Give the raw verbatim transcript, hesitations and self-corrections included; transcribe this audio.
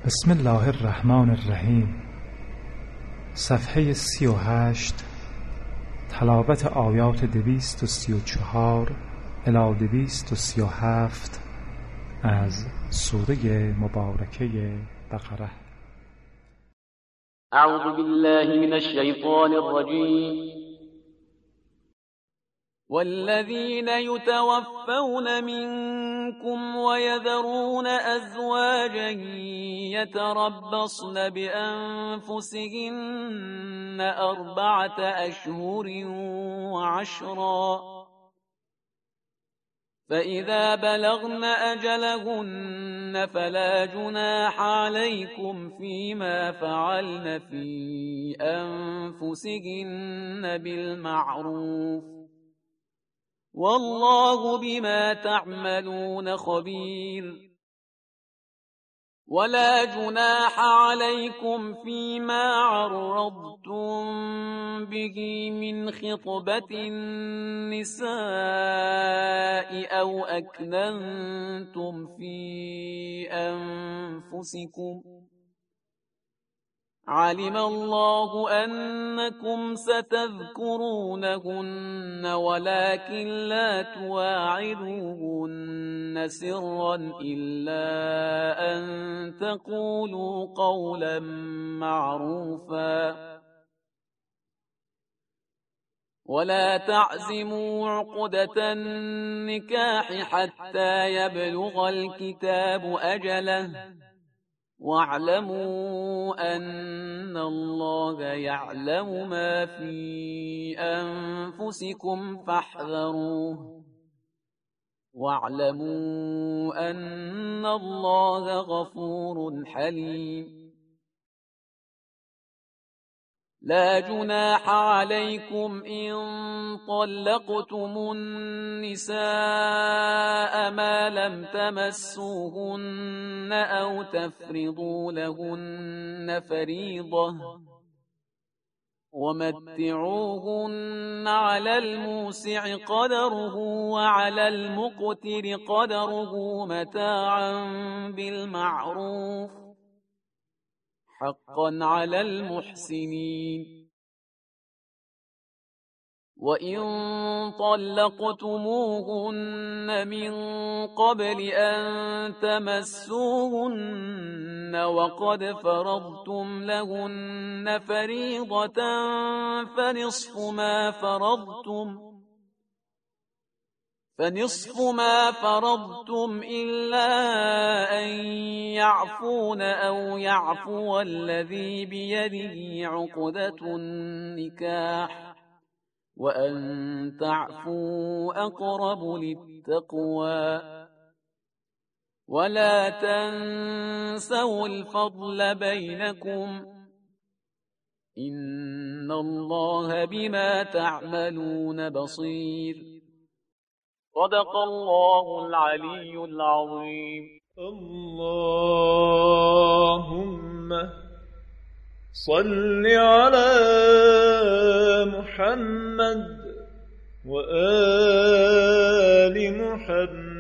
بسم الله الرحمن الرحیم. صفحه سی و هشت. تلاوت آیات دویست و سی و چهار الی دویست و سی و هفت از سوره مبارکه بقره. اعوذ بالله من الشیطان الرجیم. والذين يتوفون منكم ويذرون أزواجا يتربصن بأنفسهن أربعة أشهر وعشرا فإذا بلغن أجلهن فلا جناح عليكم فيما فعلن في أنفسهن بالمعروف والله بما تعملون خبير. ولا جناح عليكم فيما عرضتم به من خطبة النساء أو أكننتم في أنفسكم علم الله أنكم ستذكرونهن ولكن لا تواعدوهن سرا إلا أن تقولوا قولا معروفا ولا تعزموا عقدة النكاح حتى يبلغ الكتاب أجله واعلموا أن الله يعلم ما في أنفسكم فاحذروه واعلموا أن الله غفور حليم. لا جناح عليكم إن طلقتم النساء ما لم تمسوهن أو تفرضوا لهن فريضة ومتعوهن على الموسع قدره وعلى المقتر قدره متاعا بالمعروف حقا على المحسنين. وإن طلقتموهن من قبل أن تمسوهن وقد فرضتم لهن فريضة فنصف ما فرضتم فنصف ما فرضتم إلا أن يعفون أو يعفو الذي بيده عقدة النكاح وأن تعفوا أقرب للتقوى ولا تنسوا الفضل بينكم إن الله بما تعملون بصير. صدق الله العلي العظيم. اللهم صل على محمد وآل محمد